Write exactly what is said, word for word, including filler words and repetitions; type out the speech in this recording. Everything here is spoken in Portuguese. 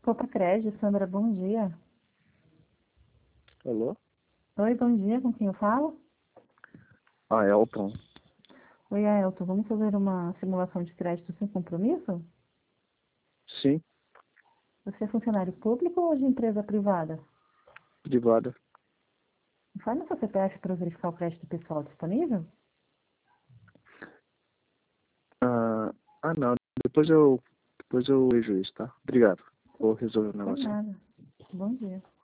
Copa Crédito, Sandra, bom dia. Alô? Oi, bom dia, com quem eu falo? Ah, Elton. Oi, Aelton, vamos fazer uma simulação de crédito sem compromisso? Sim, Você é funcionário público ou de empresa privada? privada. Informe seu C P F para eu verificar o crédito pessoal disponível? Ah, ah, não. Depois eu, depois eu vejo isso, tá? Obrigado. Vou resolver o Por negócio aí. nada. Bom dia.